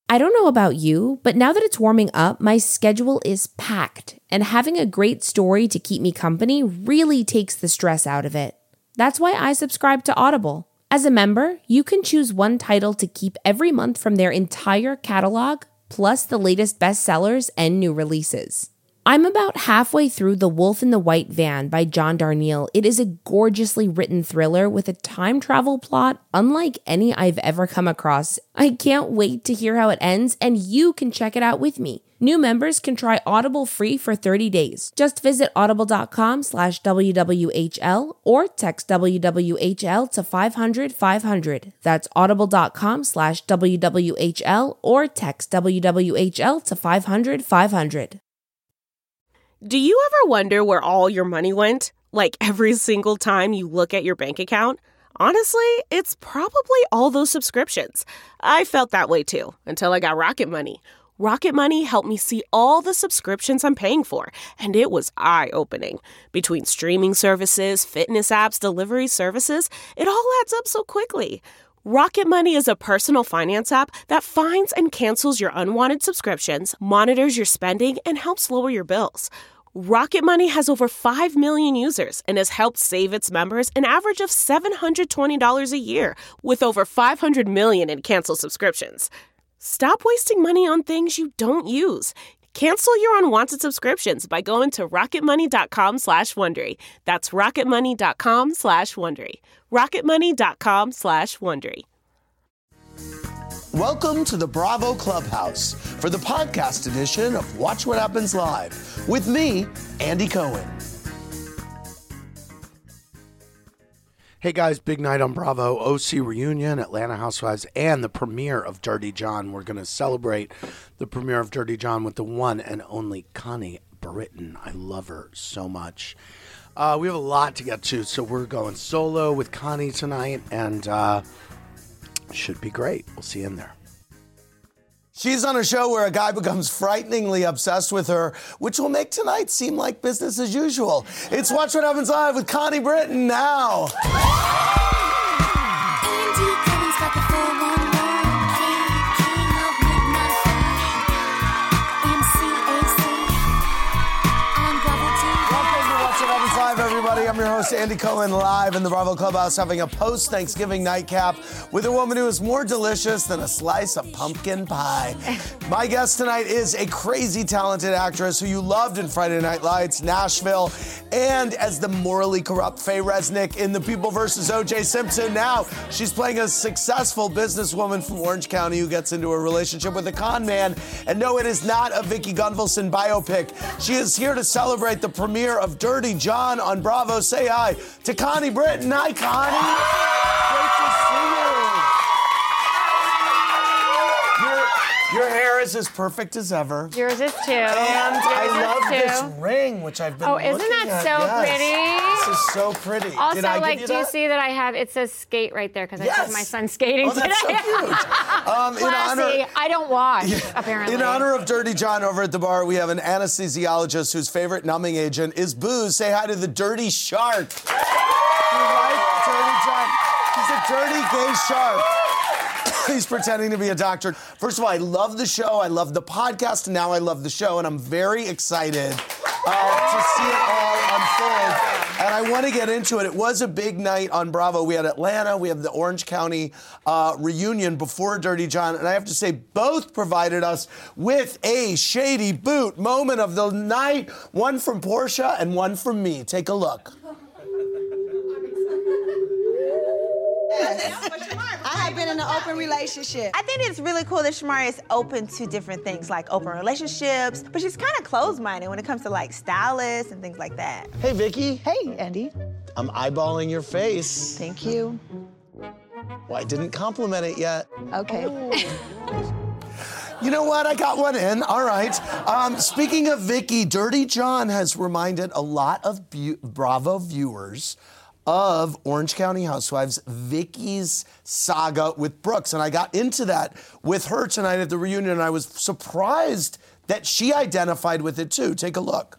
I don't know about you, but now that it's warming up, my schedule is packed, and having a great story to keep me company really takes the stress out of it. That's why I subscribe to Audible. As a member, you can choose one title to keep every month from their entire catalog, plus the latest bestsellers and new releases. I'm about halfway through The Wolf in the White Van by John Darnielle. It is a gorgeously written thriller with a time travel plot unlike any I've ever come across. I can't wait to hear how it ends, and you can check it out with me. New members can try Audible free for 30 days. Just visit audible.com/WWHL or text WWHL to 500-500. That's audible.com/WWHL or text WWHL to 500-500. Do you ever wonder where all your money went? Like every single time you look at your bank account? Honestly, it's probably all those subscriptions. I felt that way too, until I got Rocket Money. Rocket Money helped me see all the subscriptions I'm paying for, and it was eye-opening. Between streaming services, fitness apps, delivery services, it all adds up so quickly. Rocket Money is a personal finance app that finds and cancels your unwanted subscriptions, monitors your spending, and helps lower your bills. Rocket Money has over 5 million users and has helped save its members an average of $720 a year, with over 500 million in canceled subscriptions. Stop wasting money on things you don't use. Cancel your unwanted subscriptions by going to rocketmoney.com/Wondery. That's rocketmoney.com/Wondery. rocketmoney.com/Wondery. Welcome to the Bravo Clubhouse for the podcast edition of Watch What Happens Live with me, Andy Cohen. Hey guys, big night on Bravo, OC reunion, Atlanta Housewives, and the premiere of Dirty John. We're going to celebrate the premiere of Dirty John with the one and only Connie Britton. I love her so much. We have a lot to get to, so we're going solo with Connie tonight, and should be great. We'll see you in there. She's on a show where a guy becomes frighteningly obsessed with her, which will make tonight seem like business as usual. It's Watch What Happens Live with Connie Britton now. Everybody, I'm your host, Andy Cohen, live in the Bravo Clubhouse, having a post-Thanksgiving nightcap with a woman who is more delicious than a slice of pumpkin pie. My guest tonight is a crazy talented actress who you loved in Friday Night Lights, Nashville, and as the morally corrupt Faye Resnick in The People vs. O.J. Simpson. Now, she's playing a successful businesswoman from Orange County who gets into a relationship with a con man. And no, it is not a Vicki Gunvalson biopic. She is here to celebrate the premiere of Dirty John on Bravo. Say hi to Connie Britton. Hi, Connie. Great to see you. Your hair is as perfect as ever. Yours is too. And I love this ring, which I've been looking at. Oh, isn't that so pretty? This is so pretty. Also, Did I like, give you do you that? see that I have, it says skate right there because I took my son skating today. That's so cute. Classy. I don't wash, apparently. In honor of Dirty John, over at the bar, we have an anesthesiologist whose favorite numbing agent is booze. Say hi to the Dirty Shark. You like Dirty John? He's a dirty gay shark. He's pretending to be a doctor. First of all, I love the show. I love the podcast. And now I love the show. And I'm very excited to see it all unfold. And I want to get into it. It was a big night on Bravo. We had Atlanta. We have the Orange County reunion before Dirty John. And I have to say, both provided us with a shady boot moment of the night. One from Portia and one from me. Take a look. I have been in an open relationship. I think it's really cool that Shamari is open to different things like open relationships, but she's kind of closed-minded when it comes to like stylists and things like that. Hey, Vicki. Hey, Andy. I'm eyeballing your face. Thank you. Well, I didn't compliment it yet. Okay. You know what? I got one in. All right. Speaking of Vicki, Dirty John has reminded a lot of Bravo viewers of Orange County Housewives, Vicki's saga with Brooks. And I got into that with her tonight at the reunion, and I was surprised that she identified with it too. Take a look.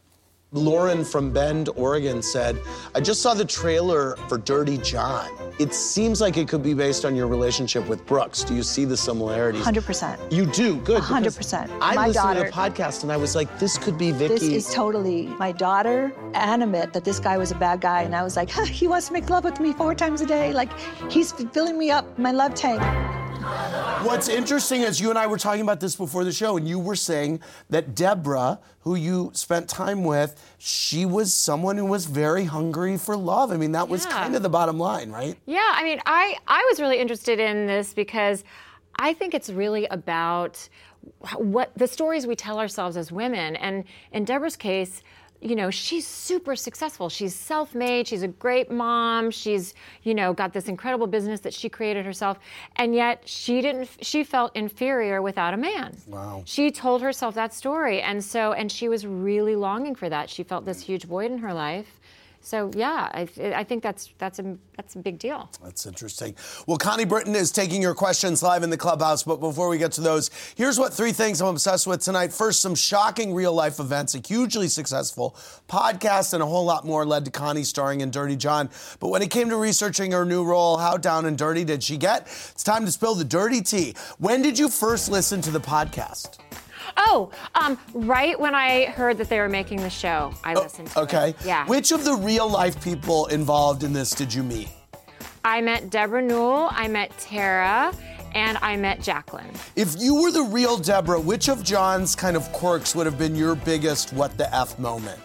Lauren from Bend, Oregon said, I just saw the trailer for Dirty John. It seems like it could be based on your relationship with Brooks. Do you see the similarities? 100%. You do? Good. 100%. I listened to the podcast and I was like, this could be Vicky. This is totally my daughter, adamant that this guy was a bad guy. And I was like, he wants to make love with me 4 times a day. Like, he's filling me up, my love tank. What's interesting is you and I were talking about this before the show, and you were saying that Deborah, who you spent time with, she was someone who was very hungry for love. I mean, that was kind of the bottom line, right? Yeah, I mean, I was really interested in this because I think it's really about what the stories we tell ourselves as women. And in Deborah's case, you know, she's super successful. She's self-made. She's a great mom. She's, you know, got this incredible business that she created herself. And yet she felt inferior without a man. Wow. She told herself that story. And she was really longing for that. She felt this huge void in her life. So yeah, I think that's a big deal. That's interesting. Well, Connie Britton is taking your questions live in the clubhouse, but before we get to those, here's what 3 things I'm obsessed with tonight. First, some shocking real-life events, a hugely successful podcast, and a whole lot more led to Connie starring in Dirty John. But when it came to researching her new role, how down and dirty did she get? It's time to spill the dirty tea. When did you first listen to the podcast? Oh, right when I heard that they were making the show, I listened to it. Yeah. Which of the real-life people involved in this did you meet? I met Deborah Newell, I met Tara, and I met Jacqueline. If you were the real Deborah, which of John's kind of quirks would have been your biggest what the F moment?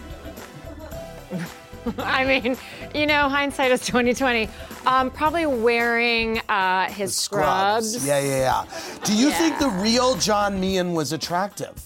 I mean, you know, hindsight is 20/20. Probably wearing his scrubs. Yeah. Do you think the real John Meehan was attractive?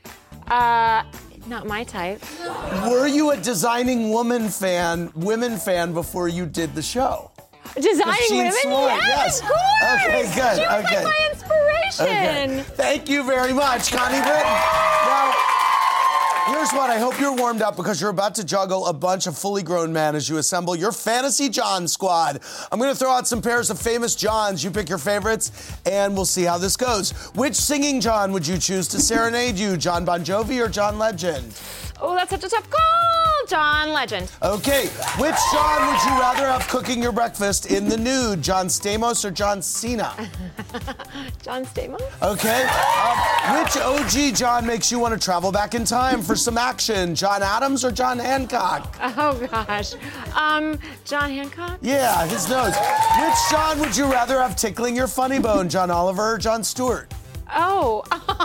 Not my type. Were you a designing women fan before you did the show? Designing women? Yes, of course. Okay, good. She was like my inspiration. Okay. Thank you very much, Connie Britton. Now, here's what. I hope you're warmed up because you're about to juggle a bunch of fully grown men as you assemble your Fantasy John squad. I'm going to throw out some pairs of famous Johns. You pick your favorites, and we'll see how this goes. Which singing John would you choose to serenade you, John Bon Jovi or John Legend? Oh, that's such a tough call. John Legend. Okay. Which John would you rather have cooking your breakfast in the nude, John Stamos or John Cena? John Stamos. Okay. Which OG John makes you want to travel back in time for some action, John Adams or John Hancock? Oh, gosh. John Hancock? Yeah, his nose. Which John would you rather have tickling your funny bone, John Oliver or John Stewart? Oh,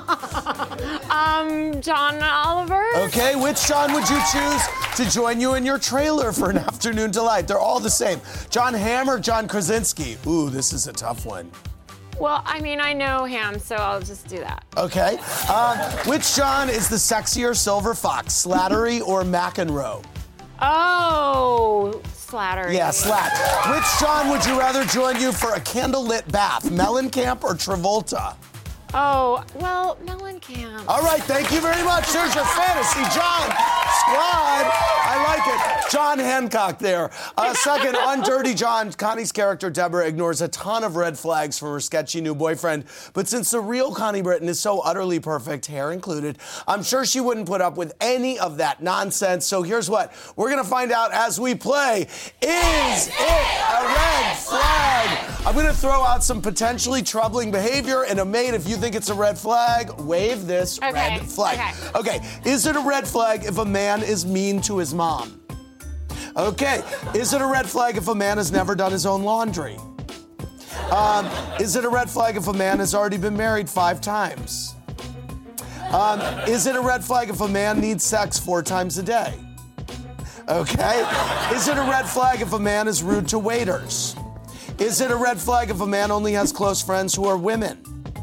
John Oliver. Okay, which John would you choose to join you in your trailer for an afternoon delight? They're all the same. John Hamm or John Krasinski? Ooh, this is a tough one. Well, I mean, I know him, so I'll just do that. Okay. Which John is the sexier silver fox, Slattery or McEnroe? Oh, Slattery. Yeah, Slat. Which John would you rather join you for a candlelit bath, Mellencamp or Travolta? Oh, well, Mellencamp. All right, thank you very much. There's your Fantasy John squad. I like it. John Hancock there. Second, on Dirty John, Connie's character, Deborah, ignores a ton of red flags from her sketchy new boyfriend. But since the real Connie Britton is so utterly perfect, hair included, I'm sure she wouldn't put up with any of that nonsense. So here's what we're going to find out as we play. Is it a red flag? I'm going to throw out some potentially troubling behavior, and a mate, if you think it's a red flag, wave this red flag. Okay, is it a red flag if a man is mean to his mom? Okay, is it a red flag if a man has never done his own laundry? Is it a red flag if a man has already been married 5 times? Is it a red flag if a man needs sex 4 times a day? Okay, is it a red flag if a man is rude to waiters? Is it a red flag if a man only has close friends who are women?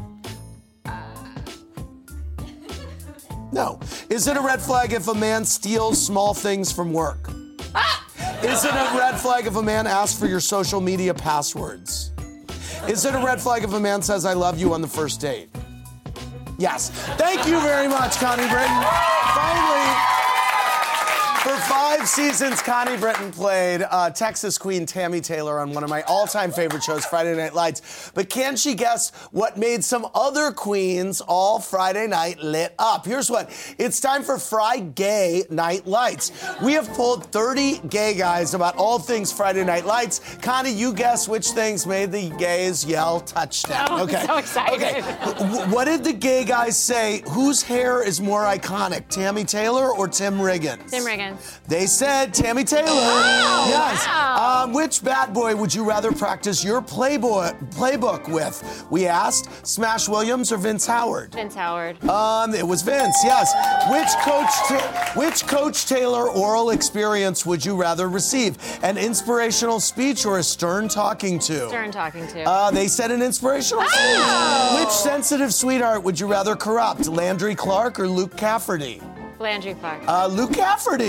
No. Is it a red flag if a man steals small things from work? Is it a red flag if a man asks for your social media passwords? Is it a red flag if a man says, I love you on the first date? Yes. Thank you very much, Connie Britton. Finally, For 5 seasons, Connie Britton played Texas Queen Tammy Taylor on one of my all-time favorite shows, Friday Night Lights. But can she guess what made some other queens all Friday night lit up? Here's what. It's time for Fri-Gay Night Lights. We have polled 30 gay guys about all things Friday Night Lights. Connie, you guess which things made the gays yell touchdown. Oh, okay. I'm so excited. Okay. What did the gay guys say? Whose hair is more iconic, Tammy Taylor or Tim Riggins? Tim Riggins. They said Tammy Taylor. Oh, yes. wow. Which bad boy would you rather practice your playbook with? We asked Smash Williams or Vince Howard. Vince Howard. It was Vince. Yes. Which Coach Taylor oral experience would you rather receive? An inspirational speech or a stern talking to? Stern talking to. They said an inspirational speech. Which sensitive sweetheart would you rather corrupt? Landry Clark or Luke Cafferty? Landry Clark. Luke Cafferty.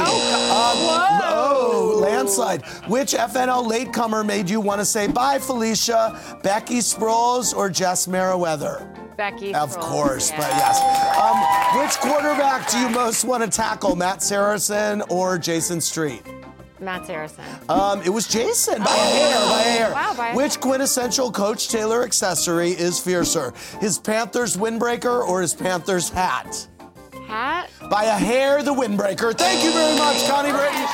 Landslide. Which FNL latecomer made you want to say bye, Felicia? Becky Sproles or Jess Merriweather? Becky Of Sproles, course, yeah. but yes. Which quarterback do you most want to tackle, Matt Saracen or Jason Street? Matt Saracen. It was Jason by a hair. Wow, by a Which hair. quintessential Coach Taylor accessory is fiercer? His Panthers windbreaker or his Panthers hat? Hat? By a hair, the windbreaker. Thank you very much, Connie Britton.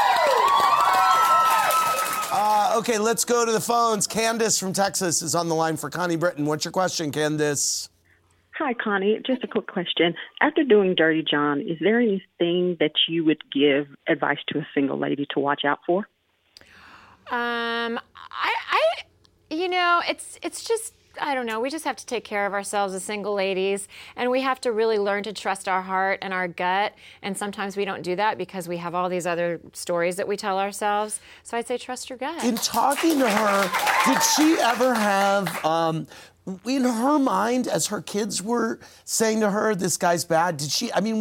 Okay, let's go to the phones. Candace from Texas is on the line for Connie Britton. What's your question, Candace? Hi, Connie. Just a quick question. After doing Dirty John, is there anything that you would give advice to a single lady to watch out for? It's just, I don't know, we just have to take care of ourselves as single ladies, and we have to really learn to trust our heart and our gut, and sometimes we don't do that because we have all these other stories that we tell ourselves. So I'd say trust your gut. In talking to her, did she ever have, in her mind, as her kids were saying to her, this guy's bad, did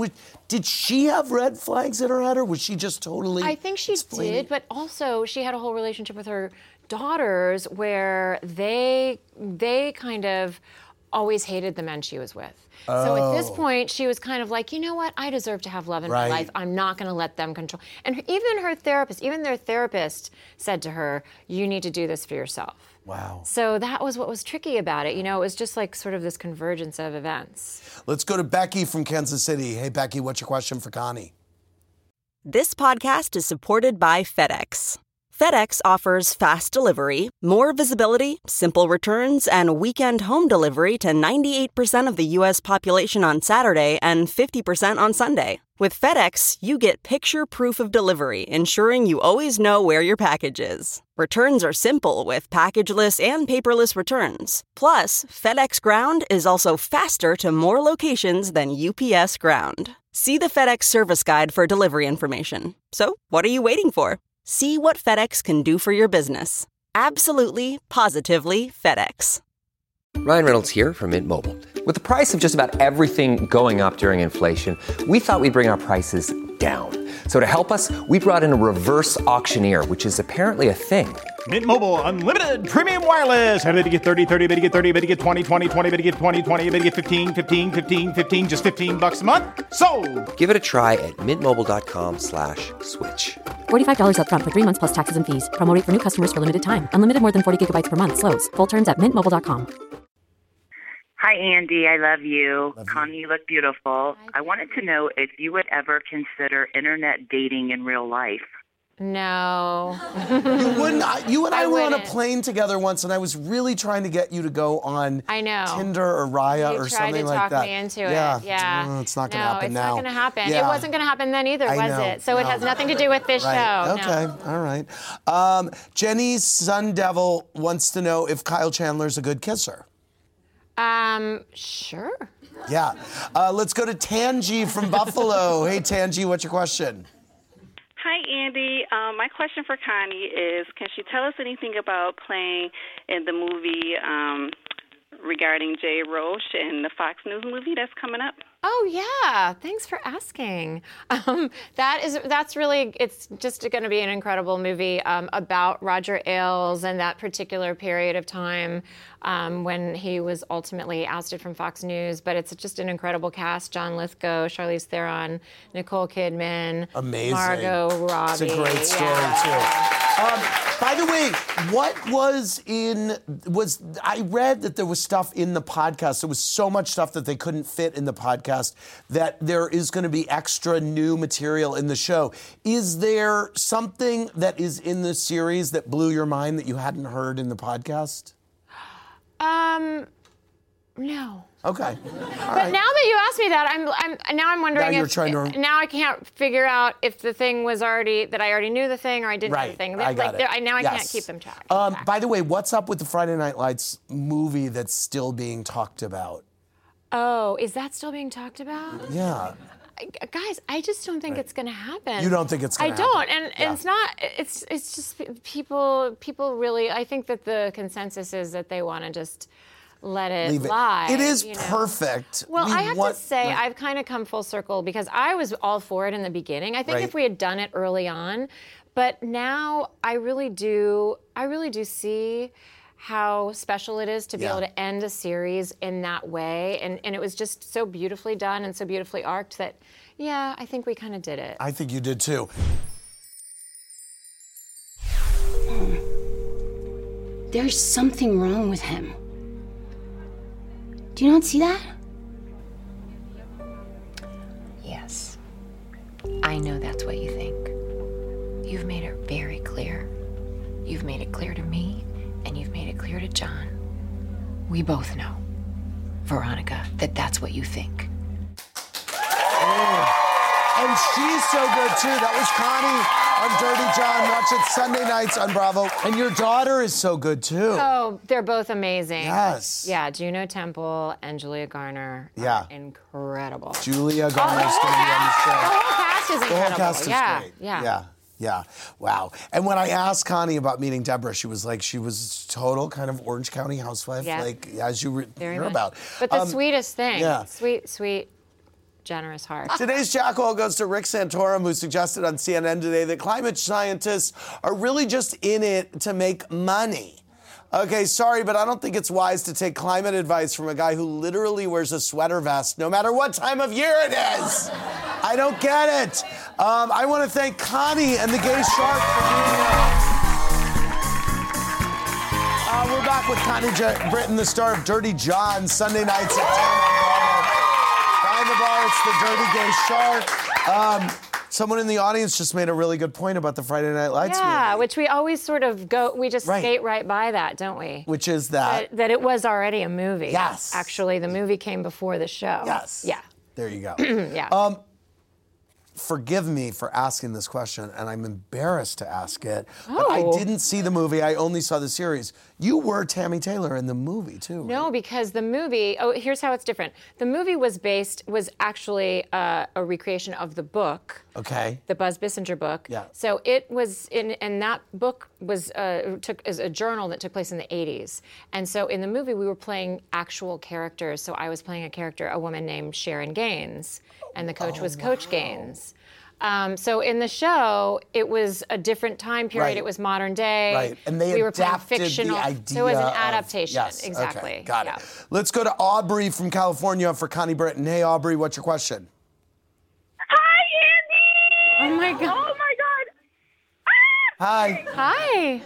she have red flags in her head, or was she just totally I think she did, but also she had a whole relationship with her daughters where they kind of always hated the men she was with. So at this point, she was kind of like, you know what? I deserve to have love in my Right. life. I'm not going to let them control. And even their therapist said to her, you need to do this for yourself. Wow. So that was what was tricky about it. You know, it was just like sort of this convergence of events. Let's go to Becky from Kansas City. Hey, Becky, what's your question for Connie? This podcast is supported by FedEx. FedEx offers fast delivery, more visibility, simple returns, and weekend home delivery to 98% of the U.S. population on Saturday and 50% on Sunday. With FedEx, you get picture proof of delivery, ensuring you always know where your package is. Returns are simple with packageless and paperless returns. Plus, FedEx Ground is also faster to more locations than UPS Ground. See the FedEx service guide for delivery information. So, what are you waiting for? See what FedEx can do for your business. Absolutely, positively FedEx. Ryan Reynolds here from Mint Mobile. With the price of just about everything going up during inflation, we thought we'd bring our prices down. So to help us, we brought in a reverse auctioneer, which is apparently a thing. Mint Mobile Unlimited Premium Wireless. How to get 30, 30, bit to get 30, bit to get 20, 20, 20, bit to get 20, 20, bit to get 15, 15, 15, 15, just $15 a month? Sold! Give it a try at mintmobile.com/switch. $45 up front for 3 months plus taxes and fees. Promo rate for new customers for limited time. Unlimited more than 40 gigabytes per month. Slows full terms at mintmobile.com. Hi, Andy. I love you. Connie, you look beautiful. I wanted to know if you would ever consider internet dating in real life. No. You wouldn't. You and I were on a wouldn't. plane together once, and I was really trying to get you to go on I know. Tinder or Raya You or tried something to like talk that. me into Yeah. it. Yeah. No, it's not going to No, happen it's now. not going to happen. Yeah. It wasn't going to happen then either, I was know. it? So it has nothing to do with this Right. show. Okay. No. All right. Jenny's Sun Devil wants to know if Kyle Chandler's a good kisser. Sure. Yeah. Let's go to Tangi from Buffalo. Hey, Tangi, what's your question? Hi, Andy. My question for Connie is, can she tell us anything about playing in the movie regarding Jay Roche and the Fox News movie that's coming up. Oh yeah, thanks for asking. That's really, it's just going to be an incredible movie about Roger Ailes and that particular period of time when he was ultimately ousted from Fox News. But it's just an incredible cast: John Lithgow, Charlize Theron, Nicole Kidman, Amazing. Margot Robbie. It's a great story too. By the way, I read that there was stuff in the podcast. There was so much stuff that they couldn't fit in the podcast that there is going to be extra new material in the show. Is there something that is in the series that blew your mind that you hadn't heard in the podcast? No. Okay. But now that you asked me that, I'm wondering now I can't figure out if the thing was already that I already knew the thing or I didn't know the thing. I got it. I can't keep them track. By the way, what's up with the Friday Night Lights movie that's still being talked about? Oh, is that still being talked about? Yeah. Guys, I just don't think it's going to happen. You don't think it's going to happen? I don't, and it's not. It's just people really. I think that the consensus is that they want to just let it lie. It is perfect. Well, I have to say, I've kind of come full circle because I was all for it in the beginning. I think if we had done it early on, but now I really do see how special it is to be able to end a series in that way. And it was just so beautifully done and so beautifully arced that, yeah, I think we kind of did it. I think you did too. There's something wrong with him. Do you not see that? Yes. I know that's what you think. You've made it very clear. You've made it clear to me, and you've made it clear to John. We both know, Veronica, that that's what you think. And she's so good, too. That was Connie on Dirty John. Watch it Sunday nights on Bravo. And your daughter is so good, too. Oh, they're both amazing. Yes. Yeah, Juno Temple and Julia Garner are incredible. Julia Garner's going to be on the show. The whole cast is incredible. The whole cast is great. Yeah. Yeah. Wow. And when I asked Connie about meeting Deborah, she was total kind of Orange County housewife, as you hear about. But the sweetest thing. Yeah. Sweet, generous heart. Today's Jackal goes to Rick Santorum, who suggested on CNN today that climate scientists are really just in it to make money. Okay, sorry, but I don't think it's wise to take climate advice from a guy who literally wears a sweater vest no matter what time of year it is. I don't get it. I want to thank Connie and the Gay Shark for being here. We're back with Connie Britton, the star of Dirty John, Sunday nights at 10 on Bravo. Behind the bar, it's the Dirty Gay Shark. Someone in the audience just made a really good point about the Friday Night Lights movie. Yeah, which we always sort of skate right by that, don't we? Which is that? That it was already a movie. Yes. Actually, the movie came before the show. Yes. Yeah. There you go. Yeah. Forgive me for asking this question, and I'm embarrassed to ask it. But I didn't see the movie. I only saw the series. You were Tammy Taylor in the movie, too. No, because the movie, here's how it's different. The movie was actually a recreation of the book. Okay. The Buzz Bissinger book. Yeah. So it was, and that book was is a journal that took place in the 80s. And so in the movie, we were playing actual characters. So I was playing a woman named Sharon Gaines, and the coach was Coach Gaines. So in the show, it was a different time period. Right. It was modern day. Right, and they we were playing adapted fictional. the idea So it was an of- adaptation. Yes, Exactly. okay, got it. Let's go to Aubrey from California for Connie Britton. Hey, Aubrey, what's your question? Hi, Andy! Oh, my God. Oh, my God. Hi. Hi.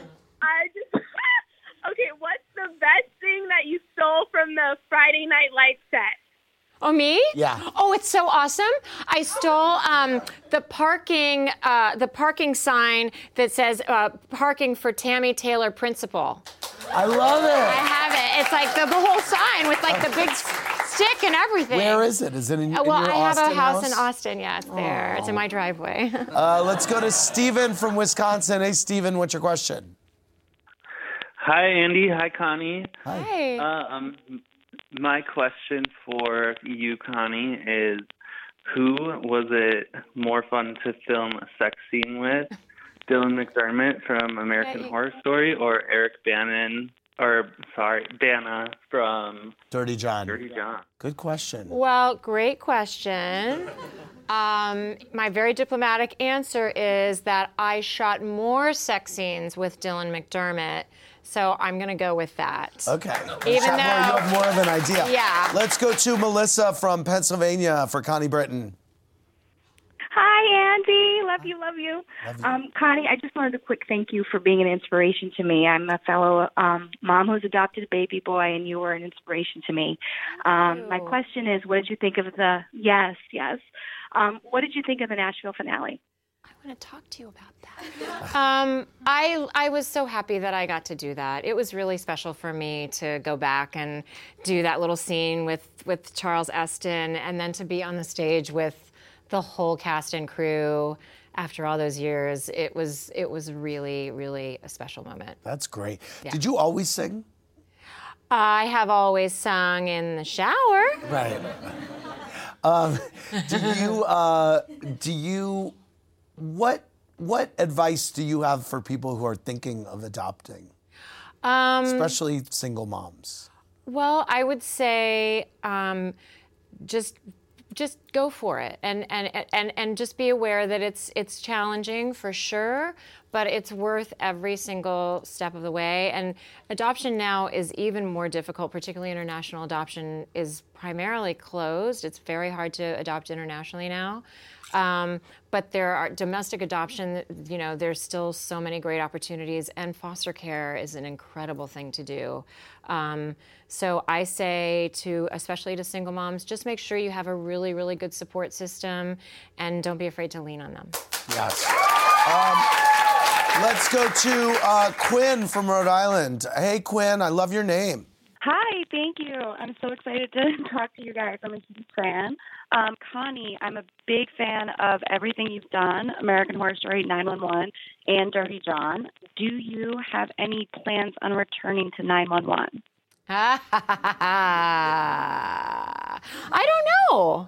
Okay, what's the best thing that you stole from the Friday Night Lights set? Oh, me? Yeah. Oh, it's so awesome. I stole the parking sign that says parking for Tammy Taylor Principal. I love it. I have it. It's like the whole sign with like the big stick and everything. Where is it? Is it in your Well, I have Austin a house in Austin. Yeah, it's there. Oh. It's in my driveway. Let's go to Steven from Wisconsin. Hey, Steven, what's your question? Hi, Andy. Hi, Connie. Hi. My question for you, Connie, is who was it more fun to film a sex scene with? Dylan McDermott from American Horror Story or Eric Bannon Dana from Dirty John. Dirty John. Good question. Well, great question. My very diplomatic answer is that I shot more sex scenes with Dylan McDermott, so I'm going to go with that. Okay. Even you though have more of an idea. Yeah. Let's go to Melissa from Pennsylvania for Connie Britton. Hi, Andy. Love you, love you. Connie, I just wanted a quick thank you for being an inspiration to me. I'm a fellow mom who's adopted a baby boy, and you were an inspiration to me. My question is, what did you think of the... Yes. What did you think of the Nashville finale? I want to talk to you about that. I was so happy that I got to do that. It was really special for me to go back and do that little scene with Charles Esten, and then to be on the stage with the whole cast and crew after all those years. It was really, really a special moment. That's great. Yeah. Did you always sing? I have always sung in the shower. Right. What advice do you have for people who are thinking of adopting, especially single moms? Well, I would say just go for it, and just be aware that it's challenging for sure, but it's worth every single step of the way. And adoption now is even more difficult, particularly international adoption is primarily closed. It's very hard to adopt internationally now. But there are domestic adoption, there's still so many great opportunities, and foster care is an incredible thing to do. So I say especially to single moms, just make sure you have a really, really good support system, and don't be afraid to lean on them. Yes. Let's go to Quinn from Rhode Island. Hey, Quinn, I love your name. Hi, thank you. I'm so excited to talk to you guys. I'm a huge fan. Connie, I'm a big fan of everything you've done, American Horror Story, 911, and Dirty John. Do you have any plans on returning to 911? I don't know.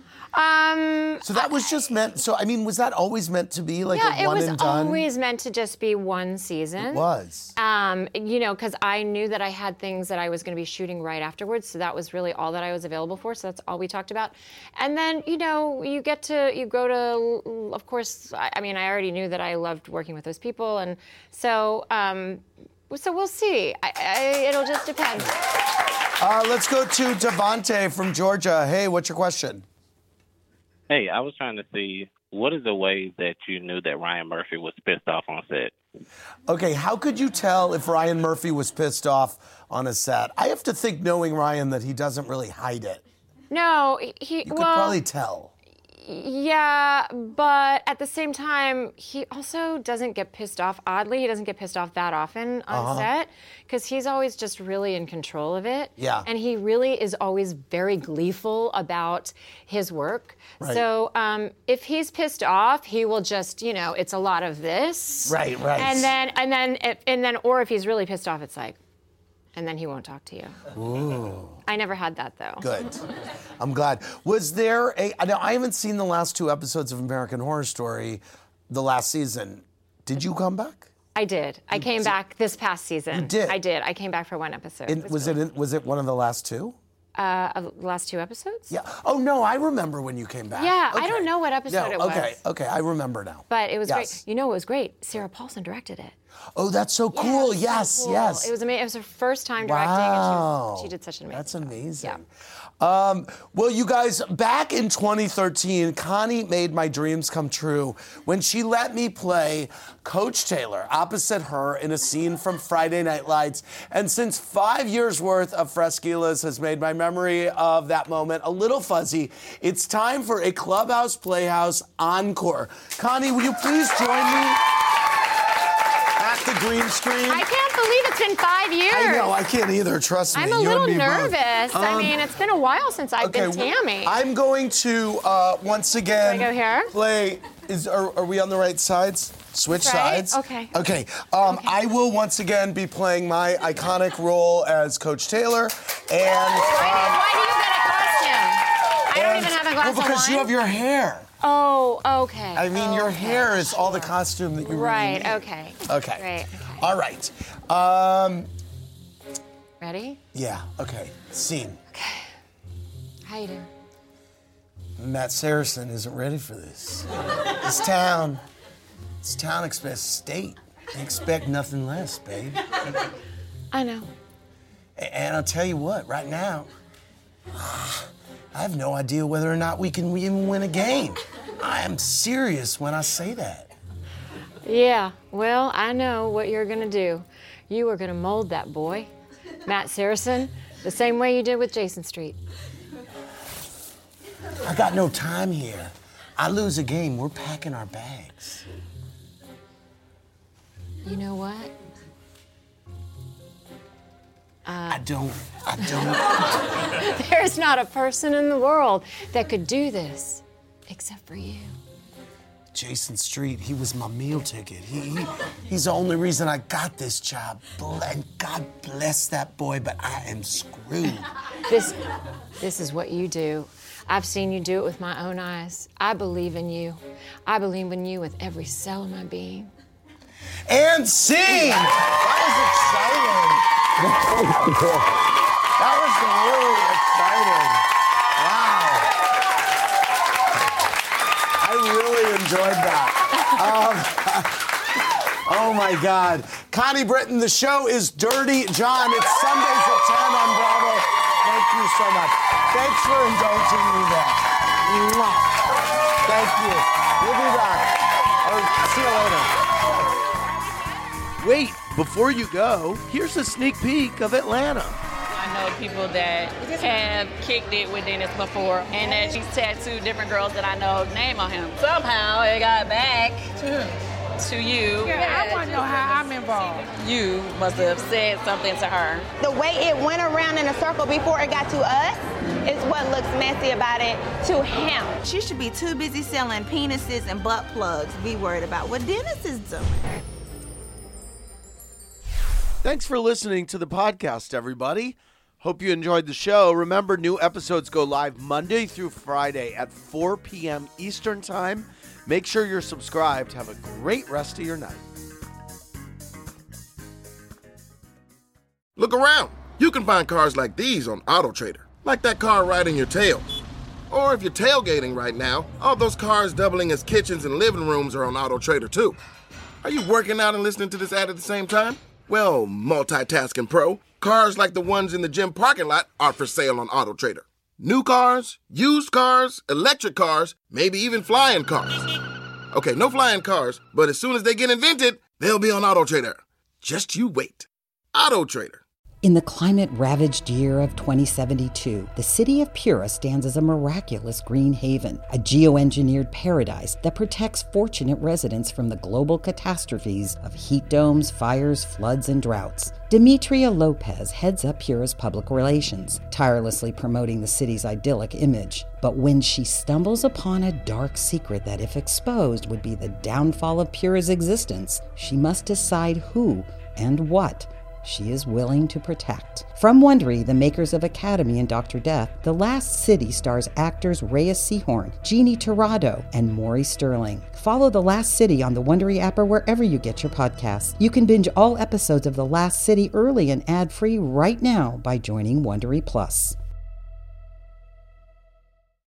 So that was just meant, was that always meant to be like a one and done? Yeah, it was always meant to just be one season. It was. Because I knew that I had things that I was going to be shooting right afterwards, so that was really all that I was available for, so that's all we talked about. And then, you go to, of course, I already knew that I loved working with those people, and so we'll see. It'll just depend. Let's go to Devontae from Georgia. Hey, what's your question? Hey, I was trying to see, what is the way that you knew that Ryan Murphy was pissed off on set? Okay, how could you tell if Ryan Murphy was pissed off on a set? I have to think, knowing Ryan, that he doesn't really hide it. No, You could probably tell. Yeah, but at the same time, he also doesn't get pissed off. Oddly, he doesn't get pissed off that often on set, because he's always just really in control of it. Yeah. And he really is always very gleeful about his work. Right. So if he's pissed off, he will just, it's a lot of this. Right. And then, or if he's really pissed off, it's like, and then he won't talk to you. Ooh. I never had that, though. Good. I'm glad. Was there now I haven't seen the last 2 episodes of American Horror Story, the last season. Did you come back? I did. I came back this past season. You did? I did. I came back for 1 episode. Was it one of the last 2? Last 2 episodes? Yeah. Oh, no, I remember when you came back. Yeah, okay. I don't know what episode it was. Okay, I remember now. But it was Yes. great. You know what was great? Sarah Paulson directed it. Oh, that's so cool. Yes, so cool. yes. It was amazing. It was her first time directing, and she did such an amazing That's amazing. Yeah. Well, you guys, back in 2013, Connie made my dreams come true when she let me play Coach Taylor opposite her in a scene from Friday Night Lights. And since 5 years worth of Fresquilas has made my memory of that moment a little fuzzy, it's time for a Clubhouse Playhouse encore. Connie, will you please join me at the green screen? I can't believe it's been 5 years. I know, I can't either, trust me. I'm a You little and me both. nervous. It's been a while since I've been Tammy. I'm going to once again Can I go here? play. Are we on the right sides? Switch Right? sides. Okay. Okay. I will once again be playing my iconic role as Coach Taylor, and Why do you get a costume? I don't even have a glass of because wine. you have your hair. Oh, okay. I mean, your hair is all the costume that you really Right. need. Okay. Okay. Great. All right. Ready? Yeah, okay. Scene. Okay. How you doing? Matt Saracen isn't ready for this. This town expects state. They expect nothing less, babe. I know. And I'll tell you what, right now, I have no idea whether or not we can even win a game. I am serious when I say that. Yeah, well, I know what you're gonna do. You are gonna mold that boy, Matt Saracen, the same way you did with Jason Street. I got no time here. I lose a game, we're packing our bags. You know what? I don't. There's not a person in the world that could do this, except for you. Jason Street, he was my meal ticket. He's the only reason I got this job. And God bless that boy, but I am screwed. This is what you do. I've seen you do it with my own eyes. I believe in you. I believe in you with every cell of my being. And scene! That was exciting. That was really exciting. Wow. I really enjoyed that. Oh my God. Connie Britton, the show is Dirty John. It's Sundays at 10 on Bravo. Thank you so much. Thanks for indulging me there. Mwah. Thank you. We'll be back. Or see you later. Wait, before you go, here's a sneak peek of Atlanta. I know people that have kicked it with Dennis before, and that she's tattooed different girls that I know name on him. Somehow it got back to you. Yeah, I want to know how I'm involved. You must have said something to her. The way it went around in a circle before it got to us is what looks messy about it to him. She should be too busy selling penises and butt plugs to be worried about what Dennis is doing. Thanks for listening to the podcast, everybody. Hope you enjoyed the show. Remember, new episodes go live Monday through Friday at 4 p.m. Eastern Time. Make sure you're subscribed. Have a great rest of your night. Look around. You can find cars like these on AutoTrader, like that car riding your tail. Or if you're tailgating right now, all those cars doubling as kitchens and living rooms are on AutoTrader too. Are you working out and listening to this ad at the same time? Well, multitasking pro, cars like the ones in the gym parking lot are for sale on AutoTrader. New cars, used cars, electric cars, maybe even flying cars. Okay, no flying cars, but as soon as they get invented, they'll be on AutoTrader. Just you wait. AutoTrader. In the climate-ravaged year of 2072, the city of Pura stands as a miraculous green haven, a geoengineered paradise that protects fortunate residents from the global catastrophes of heat domes, fires, floods, and droughts. Demetria Lopez heads up Pura's public relations, tirelessly promoting the city's idyllic image. But when she stumbles upon a dark secret that, if exposed, would be the downfall of Pura's existence, she must decide who and what she is willing to protect. From Wondery, the makers of Academy and Dr. Death, The Last City stars actors Reyes Sehorn, Jeannie Torrado, and Maury Sterling. Follow The Last City on the Wondery app or wherever you get your podcasts. You can binge all episodes of The Last City early and ad-free right now by joining Wondery Plus.